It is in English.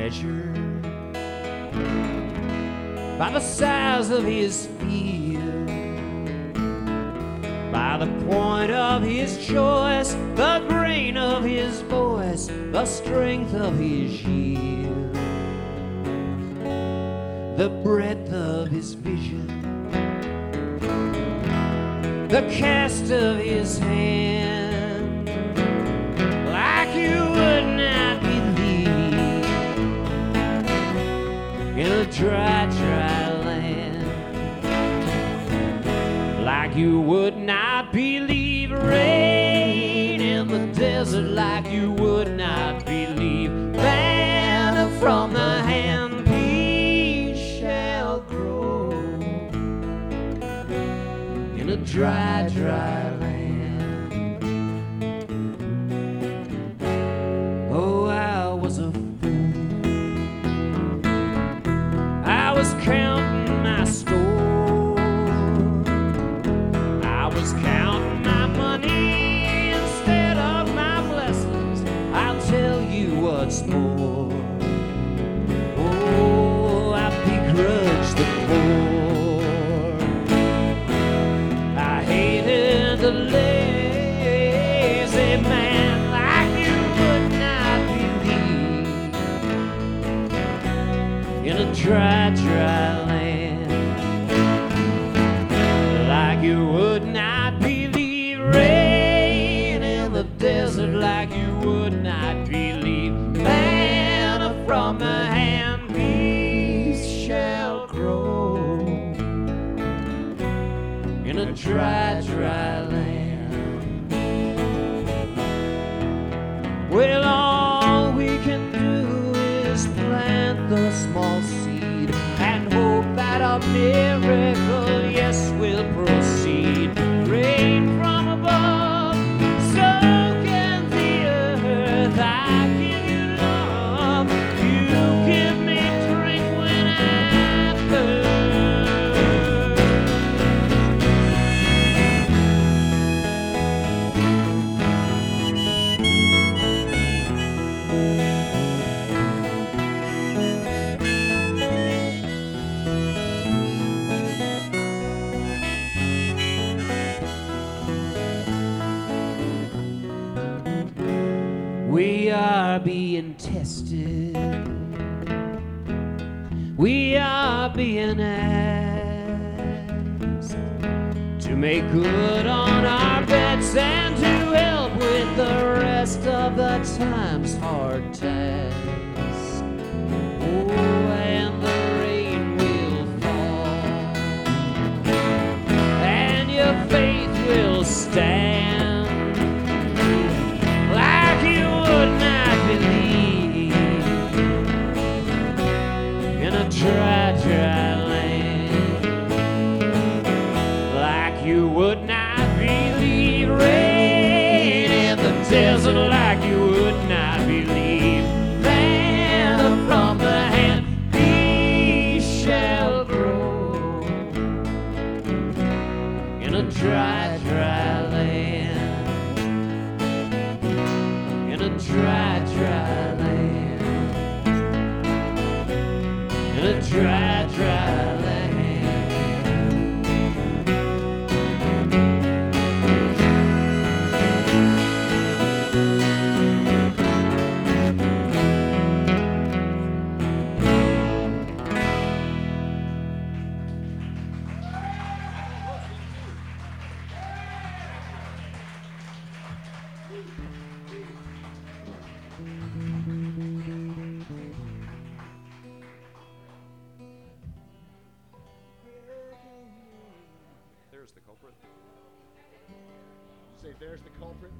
measure by the size of his field, by the point of his choice, the grain of his voice, the strength of his yield, the breadth of his vision, the cast of his hand, like you would not believe in a dry, dry land, like you would not believe rain in the desert, like you would not believe manna from the hand he shall grow in a dry, dry land. Oh, I was a fool. I was counting my store. I was counting my money instead of my blessings. I'll tell you what's more. Oh, I begrudged the poor. I hated the lazy man like you would not believe in a dry, dry land, like you would not believe rain in the desert, like you would not believe manna from the hand peace shall grow in a dry, dry land. Well, all we can do is plant the small seed and hope that a miracle, yes, will proceed. Rain from above, soak in the earth. I give you love, you give me drink when I thirst. We are being tested. We are being asked to make good on our bets and to help with the rest of the time's hard task. Oh, and the rain will fall, and your faith will stand. Dry, dry land, like you would not believe rain in the desert, like you would not believe manna from the hand he shall grow in a dry, dry land, in a dry, dry land. A dry, dry land. There's the culprit. You say there's the culprit?